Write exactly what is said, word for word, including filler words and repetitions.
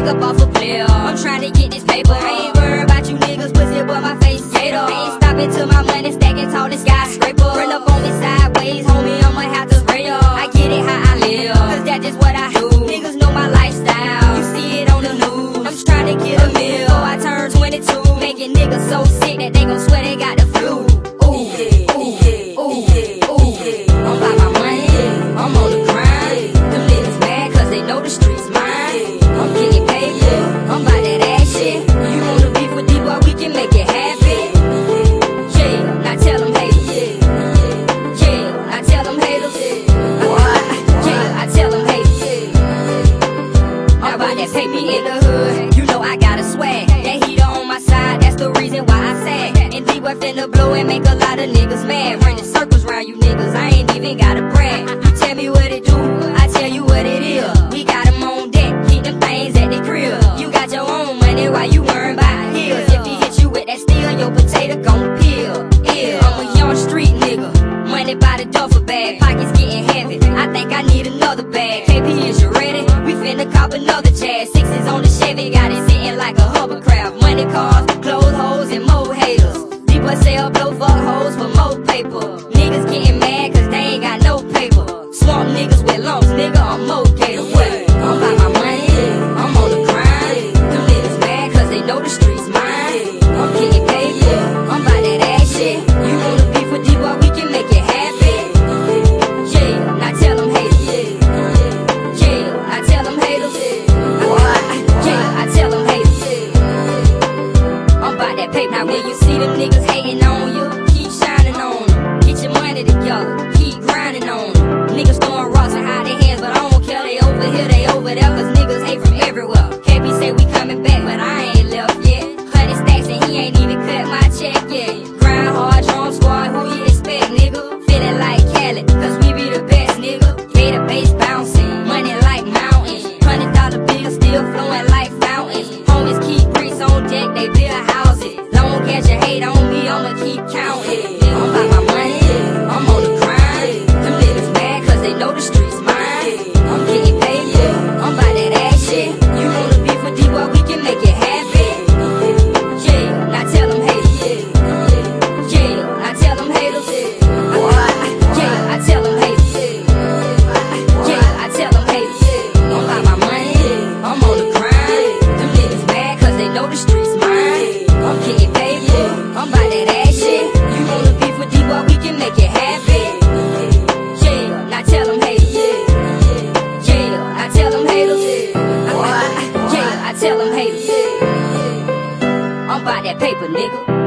up off a player. I'm trying to get this paper. I ain't worried about you niggas, pussy, but my face is gator. I ain't stopping till my money stacking tall, this skyscraper. Run up on me sideways, homie, I'ma have to spray up. I get it how I live, cause that's just what I do. Niggas know my lifestyle, you see it on the news. I'm just trying to get a meal, so I turn twenty-two. Making niggas so sick that they gon' swear they got the flu. Ooh, ooh, ooh, ooh. I'm by my money, I'm on the grind. Them niggas mad cause they know the streets mine. I'm getting paper, I'm by that ass shit. You wanna beef with D-Boy, we can make it happen. Yeah, now tell them haters. Yeah, now tell them haters. Yeah, I tell them haters. I'm about that paper in the hood, you know I got a swag. That heater on my side, that's the reason why I sag. And D-Boy finna blow and make a lot of niggas mad. Running circles round you niggas, I ain't even gotta brag. You tell me what it do, I tell you what it is. We got them on deck, keep them things at the crib. You got your own money while you worry about his. If he hit you with that steel, your potato gon' peel. Yeah, I'm a young street nigga, money by the duffel bag, pockets getting heavy. I think I need another bag. K P, is you ready? We finna cop another jazz. Sixes on the Chevy, got it sitting like a hovercraft. Money cars, clothes, hoes, and more haters. People sell blow fuck hoes for more paper. Niggas getting mad cause they ain't got no paper. Swamp niggas with lumps, nigga, I'm mocator. What? I'm by my money, I'm on the grind. Them niggas mad cause they know the streets mine. I'm getting paper, I'm by that ass shit. You wanna beef with D-Boy, we can make it happen. Yeah, now tell them haters. Yeah, I tell them haters. Yeah, I tell them haters. I'm by that paper. Now when you see them niggas hating on you, keep shining on them. Get your money together, keep grinding on them. Niggas throwing rocks and hide their hands, but I don't care. They over here, they over there, cause niggas hate from everywhere. K P say we coming back, but I ain't left yet. Hundred stacks and he ain't even cut my check yet. Grind hard, drum squad, who you expect, nigga? Feeling like Cali, cause we be the best, nigga. Gator bass bouncing, money like mountains. Hundred dollar bills still flowing like fountains. Homies keep bricks on deck, they build houses. Long as you hate on me, I'ma keep counting. I'm by my money, I'm on the grind. Them niggas mad cause they know the streets mine. I'm getting paper, I'm by that ass shit. You wanna beef with D-Boy, we can make it happen. Yeah, now tell them haters. Yeah, now tell them haters. Yeah, I tell them haters. Yeah, I tell them haters. I'm by my money, I'm on the grind. Them niggas mad cause they know the streets mine. I'm getting paper, I'm by that ass shit. You wanna beef with D-Boy, we can make it happen. Yeah, now tell them haters. Yeah, I tell them haters. Yeah, I tell them haters. I'm by that paper, nigga.